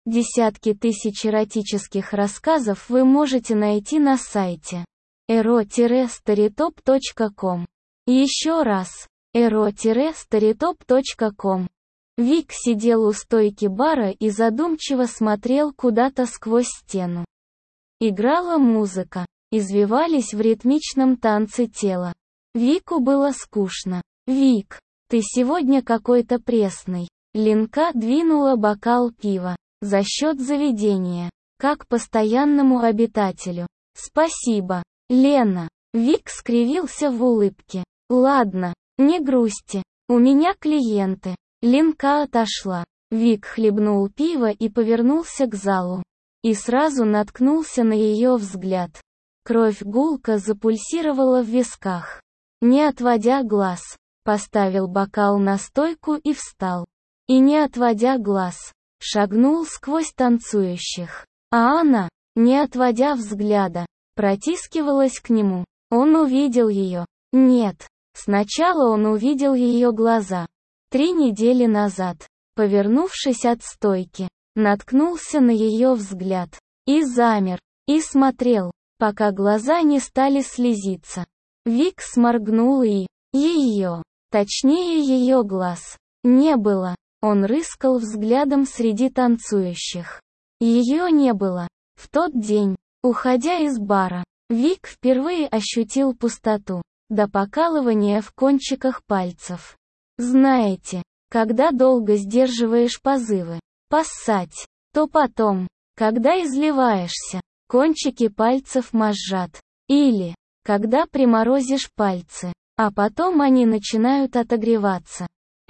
Десятки тысяч эротических рассказов вы можете найти на сайте ero-storytop.com. Еще раз, ero-storytop.com. Вик сидел у стойки бара и задумчиво смотрел куда-то сквозь стену. Играла музыка, извивались в ритмичном танце тела. Вику было скучно. «Вик, ты сегодня какой-то пресный». Ленка двинула бокал пива. За счет заведения. Как постоянному обитателю. «Спасибо, Лена». Вик скривился в улыбке. «Ладно, не грусти. У меня клиенты». Ленка отошла. Вик хлебнул пиво и повернулся к залу. И сразу наткнулся на ее взгляд. Кровь гулко запульсировала в висках. Не отводя глаз, поставил бокал на стойку и встал. И не отводя глаз, шагнул сквозь танцующих. А она, не отводя взгляда, протискивалась к нему. Он увидел ее. Нет, сначала он увидел ее глаза. 3 недели назад, повернувшись от стойки, наткнулся на ее взгляд. И замер, и смотрел, пока глаза не стали слезиться. Вик сморгнул и... Ее, точнее ее глаз, не было. Он рыскал взглядом среди танцующих. Ее не было. В тот день, уходя из бара, Вик впервые ощутил пустоту, до покалывания в кончиках пальцев. Знаете, когда долго сдерживаешь позывы, поссать, то потом, когда изливаешься, кончики пальцев мозжат. Или, когда приморозишь пальцы, а потом они начинают отогреваться.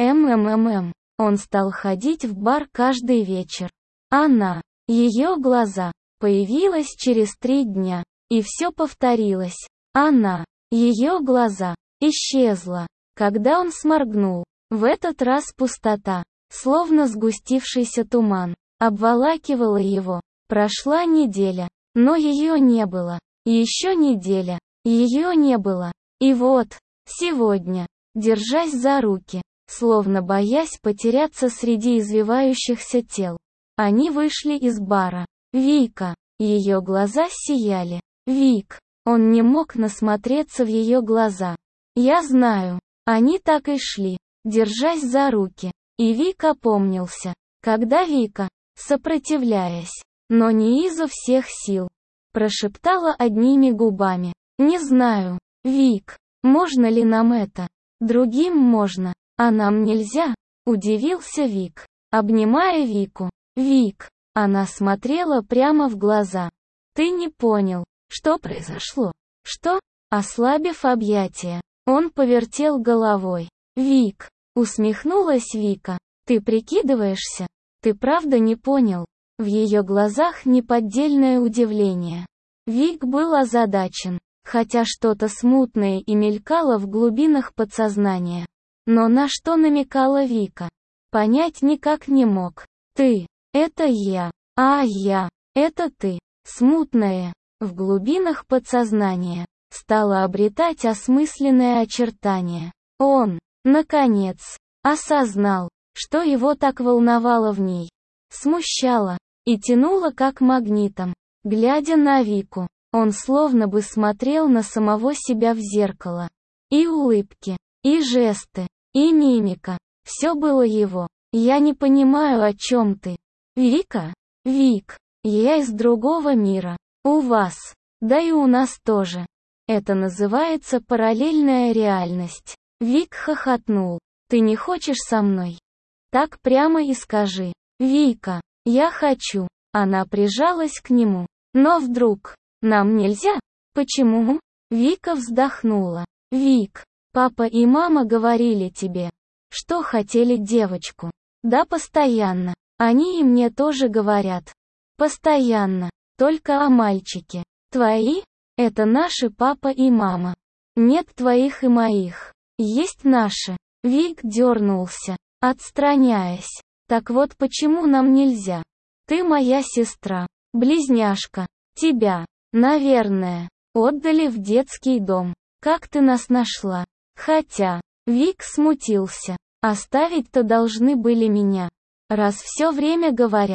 Он стал ходить в бар каждый вечер. Она, ее глаза, появилась через 3 дня, и все повторилось. Она, ее глаза, исчезла, когда он сморгнул. В этот раз пустота, словно сгустившийся туман, обволакивала его. Прошла неделя, но ее не было. Еще неделя, ее не было. И вот, сегодня, держась за руки, словно боясь потеряться среди извивающихся тел, они вышли из бара. Вика, ее глаза сияли. Вик, он не мог насмотреться в ее глаза. Я знаю, они так и шли, держась за руки. И Вик опомнился, когда Вика, сопротивляясь, но не изо всех сил, прошептала одними губами. «Не знаю, Вик, можно ли нам это? Другим можно, а нам нельзя?» Удивился Вик, обнимая Вику. «Вик», она смотрела прямо в глаза. «Ты не понял, что произошло?» «Что?» Ослабив объятия, он повертел головой. «Вик», усмехнулась Вика, «ты прикидываешься? Ты правда не понял?» В ее глазах неподдельное удивление. Вик был озадачен, хотя что-то смутное и мелькало в глубинах подсознания. Но на что намекала Вика? Понять никак не мог. «Ты, это я, а я, это ты». Смутное, в глубинах подсознания, стало обретать осмысленное очертание. Он, наконец, осознал, что его так волновало в ней. Смущало и тянуло как магнитом. Глядя на Вику, он словно бы смотрел на самого себя в зеркало. И улыбки, и жесты, и мимика. Все было его. «Я не понимаю, о чем ты». «Вика? Вик, я из другого мира. У вас, да и у нас тоже. Это называется параллельная реальность». Вик хохотнул. «Ты не хочешь со мной? Так прямо и скажи». «Вика, я хочу». Она прижалась к нему. «Но вдруг, нам нельзя?» «Почему?» Вика вздохнула. «Вик, папа и мама говорили тебе, что хотели девочку». «Да, постоянно. Они и мне тоже говорят. Постоянно. Только о мальчике. Твои? Это наши папа и мама. Нет твоих и моих. Есть наши». Вик дернулся, отстраняясь. «Так вот почему нам нельзя? Ты моя сестра, близняшка. Тебя, наверное, отдали в детский дом. Как ты нас нашла?» Хотя, Вик смутился. «Оставить-то должны были меня. Раз все время говорят,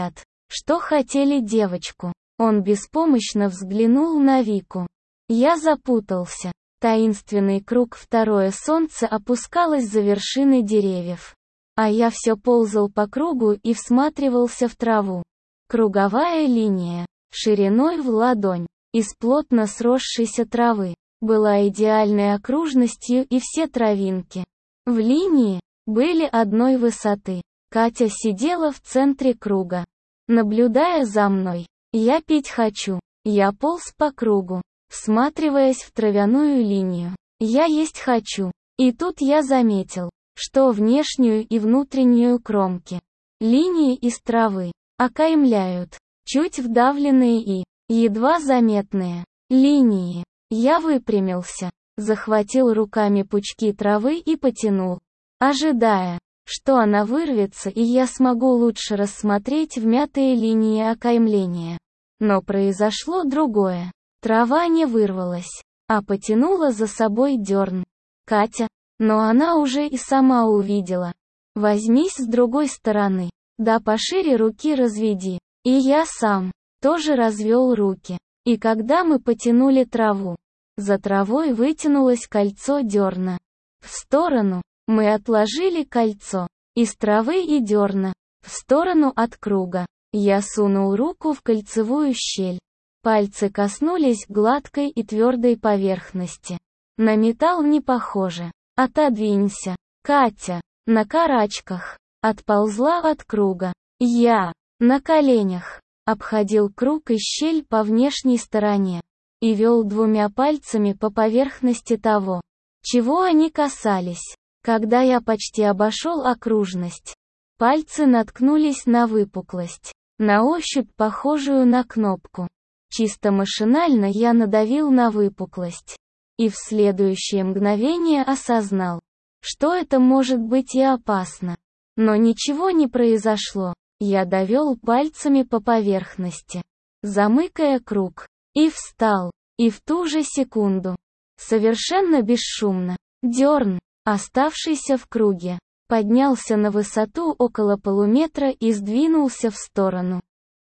Что хотели девочку? Он беспомощно взглянул на Вику. Я запутался. Таинственный круг, второе солнце опускалось за вершины деревьев. А я все ползал по кругу и всматривался в траву. Круговая линия, шириной в ладонь, из плотно сросшейся травы, была идеальной окружностью, и все травинки в линии были одной высоты. Катя сидела в центре круга, наблюдая за мной. Я пить хочу. Я полз по кругу, всматриваясь в травяную линию. Я есть хочу. И тут я заметил, что внешнюю и внутреннюю кромки линии из травы окаймляют чуть вдавленные и едва заметные линии. Я выпрямился, захватил руками пучки травы и потянул, ожидая, что она вырвется и я смогу лучше рассмотреть вмятые линии окаймления. Но произошло другое. Трава не вырвалась, а потянула за собой дерн. Катя, но она уже и сама увидела. Возьмись с другой стороны, да пошире руки разведи. И я сам тоже развел руки. И когда мы потянули траву, за травой вытянулось кольцо дерна. В сторону мы отложили кольцо из травы и дерна, в сторону от круга. Я сунул руку в кольцевую щель. Пальцы коснулись гладкой и твердой поверхности. На металл не похоже. Отодвинься, Катя. На карачках отползла от круга. Я на коленях обходил круг и щель по внешней стороне и вел двумя пальцами по поверхности того, чего они касались. Когда я почти обошел окружность, пальцы наткнулись на выпуклость, на ощупь похожую на кнопку. Чисто машинально я надавил на выпуклость. И в следующее мгновение осознал, что это может быть и опасно. Но ничего не произошло. Я довел пальцами по поверхности, замыкая круг, и встал. И в ту же секунду, совершенно бесшумно, дерн, оставшийся в круге, поднялся на высоту около полуметра и сдвинулся в сторону.